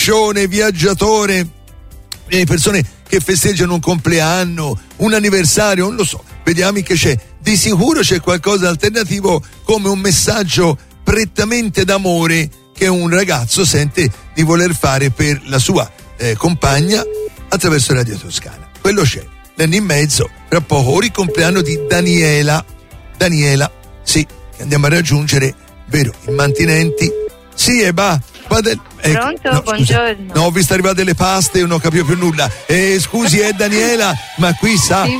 riccione, viaggiatore, le persone che festeggiano un compleanno, un anniversario, non lo so, vediamo che c'è. Di sicuro c'è qualcosa alternativo, come un messaggio prettamente d'amore che un ragazzo sente di voler fare per la sua compagna attraverso Radio Toscana. Quello c'è. L'anno in mezzo, tra poco, ora il compleanno di Daniela, sì, che andiamo a raggiungere, vero, immantinenti. Sì, e va. Pronto? No, buongiorno. No, ho visto arrivare delle paste e non capivo più nulla. Scusi, è Daniela, ma qui sa. Sì,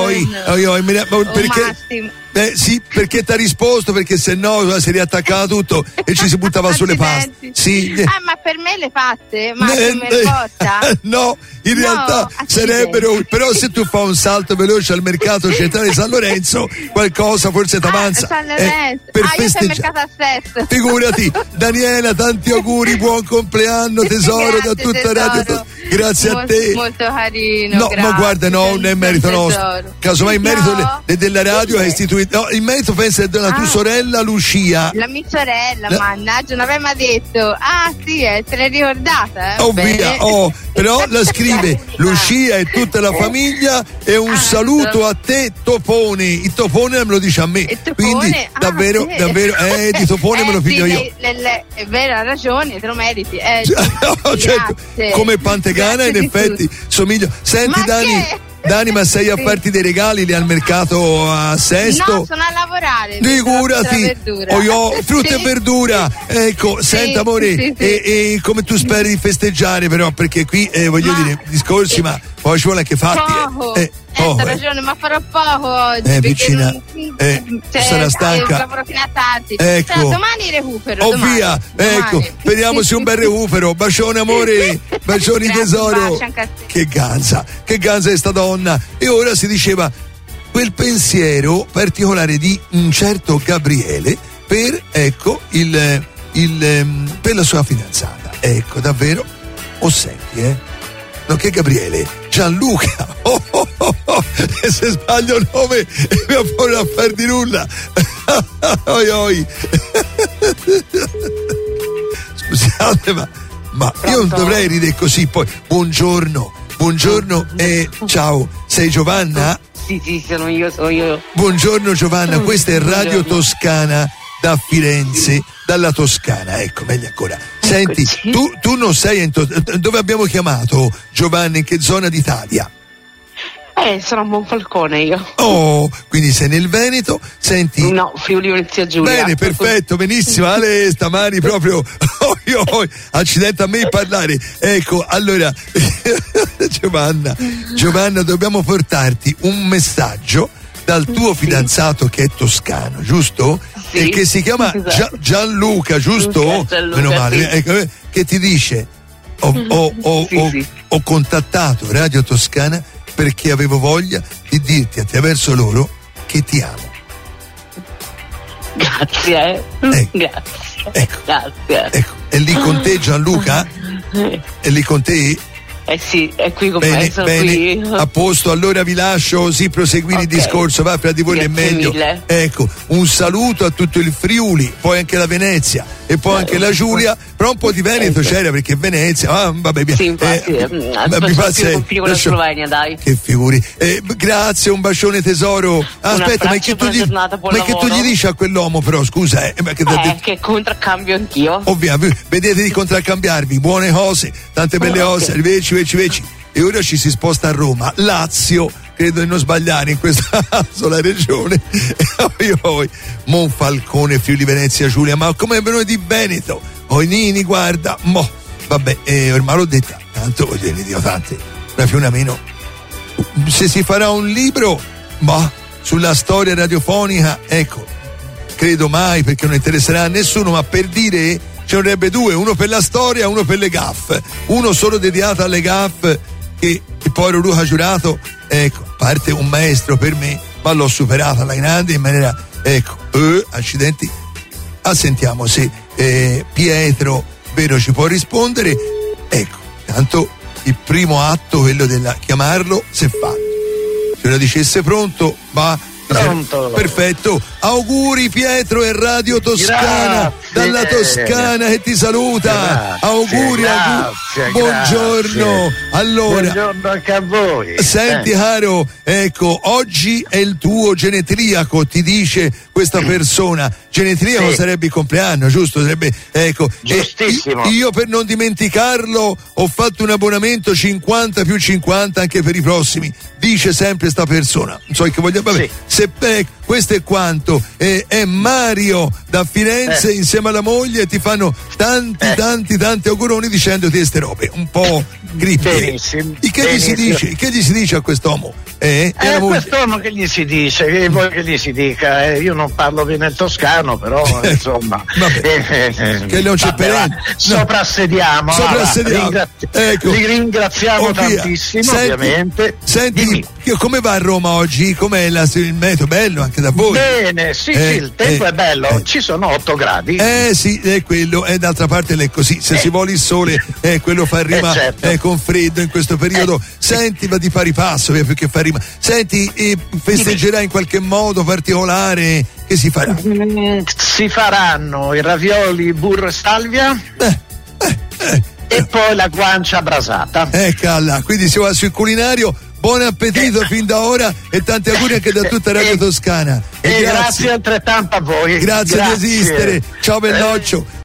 perché? Sì, perché ti ha risposto? Perché se no si riattaccava tutto e ci si buttava sulle paste. Sì. Ma per me le paste? Ma come porta? No, in realtà sarebbero. Però se tu fai un salto veloce al mercato centrale di San Lorenzo, qualcosa forse ti avanza. San Lorenzo. Per io sono mercato a Sesto. Figurati, Daniela, tanti auguri, buon compleanno tesoro. Grazie, da tutta tesoro. Radio. Grazie a te. Molto carino. No, grazie, ma guarda, no, non è merito nostro. Casomai il merito della radio è istituito. No, il merito pensa è della tua sorella Lucia. La mia sorella, mannaggia, non aveva detto. Ah sì, te l'hai ricordata? Via, però la scrive Lucia e tutta la famiglia e un saluto a te Topone. Il Topone me lo dice a me. Quindi davvero, sì. Davvero, di Topone me lo piglio io. È vero, ha ragione, te lo meriti. Certo, come Pantegana in effetti somiglio. Senti Dani, ma sei a farti dei regali lì al mercato a Sesto? No, sono a lavorare. Figurati, frutta e verdura. Ecco, senta amore, sì. E come tu speri di festeggiare però? Perché qui voglio dire, discorsi, ma poi ci vuole anche fatti. Hai ragione, ma farò poco oggi. Vicina, sarà stanca. Lavoro fino a tardi. Ecco. Domani recupero. Via, ecco, speriamoci un bel recupero. Bacione amore, bacioni tesoro. Che ganza è sta donna. E ora si diceva quel pensiero particolare di un certo Gabriele per, ecco, per la sua fidanzata. Ecco, davvero. Senti, no, che Gabriele? Gianluca. E se sbaglio il nome mi ha fuori a far di nulla. Oi. Scusate, ma io non dovrei ridere così. Poi buongiorno e ciao. Sei Giovanna? Sì, sono io. Buongiorno Giovanna, questa è Radio Toscana da Firenze, dalla Toscana, ecco, meglio ancora. Senti, tu non sei dove abbiamo chiamato, Giovanni? In che zona d'Italia? Sono a Monfalcone io. Quindi sei nel Veneto? Senti. No, Friuli Venezia Giulia. Bene, perfetto, benissimo. Ale, stamani proprio accidente a me parlare. Ecco, allora Giovanna, dobbiamo portarti un messaggio dal tuo fidanzato che è toscano, giusto? Sì, e che si chiama Gianluca, giusto? Gianluca, meno male, sì. Ecco, che ti dice ho contattato Radio Toscana perché avevo voglia di dirti attraverso loro che ti amo. Grazie. Grazie. Ecco. Grazie. Ecco. È lì con te Gianluca? È lì con te? Sì, è qui con me, sono qui. A posto, allora vi lascio così proseguire il discorso, va, fra di voi è meglio. Mille. Ecco, un saluto a tutto il Friuli, poi anche la Venezia e poi anche la Giulia, però un po' di Veneto c'era perché Venezia, vabbè via. Sì, infatti, mi passa con la Slovenia, dai. Che figuri. Grazie, un bacione tesoro. Aspetta, ma che tu gli dici a quell'uomo però, scusa, che contraccambio anch'io. Ovviamente, vedete di contraccambiarvi, buone cose, tante belle cose, arrivederci. E ora ci si sposta a Roma, Lazio, credo di non sbagliare in questa sola regione. Monfalcone, Friuli Venezia Giulia, ma come venuti di Veneto? Nini, guarda, vabbè, ormai l'ho detta, tanto ne dico tante, una più una meno. Se si farà un libro, sulla storia radiofonica, ecco, credo mai, perché non interesserà a nessuno, ma per dire, ce ne vorrebbe due, uno per la storia, uno per le gaffe, uno solo dedicato alle gaffe, che il povero Luca Giurato, ecco, a parte un maestro per me, ma l'ho superata alla grande in maniera, ecco, accidenti. Sentiamo se Pietro, vero, ci può rispondere. Ecco, tanto il primo atto, quello della chiamarlo, si è fatto. Se lo dicesse pronto, Pronto. Perfetto. Auguri Pietro e Radio Toscana. Grazie. Dalla Toscana che ti saluta. Grazie, Auguri. Buongiorno. Allora, buongiorno anche a voi. Senti caro, ecco, oggi è il tuo genetriaco, ti dice questa persona. Genetriaco sarebbe il compleanno, giusto? Sarebbe, ecco. Giustissimo. Io per non dimenticarlo ho fatto un abbonamento 50 più 50 anche per i prossimi. Dice sempre sta persona. Non so che voglio. Vabbè, se questo è quanto. È Mario da Firenze insieme alla moglie, ti fanno tanti auguroni dicendoti queste robe un po' grippe. Benissimo. Che gli si dice a quest'uomo? Quest'uomo che gli si dice? Che vuoi che gli si dica? Io non parlo bene il toscano, però insomma. Che non c'è per soprassediamo. Ecco. Li ringraziamo tantissimo, ovviamente. Senti, come va a Roma oggi? Com'è il meteo? Bello anche da voi? Bene, sì, il tempo è bello. Ci sono 8 gradi. Sì, è quello. E d'altra parte è così. Se si vuole il sole, quello fa rima con freddo in questo periodo. Senti, va di pari passo, più che fa rima. Senti, festeggerai in qualche modo particolare? Che si farà? Si faranno i ravioli burro e salvia e poi la guancia brasata. Eccola, quindi si va sul culinario. Buon appetito fin da ora e tanti auguri anche da tutta Radio Toscana. E grazie altrettanto a voi. Grazie di esistere. Ciao Belloccio.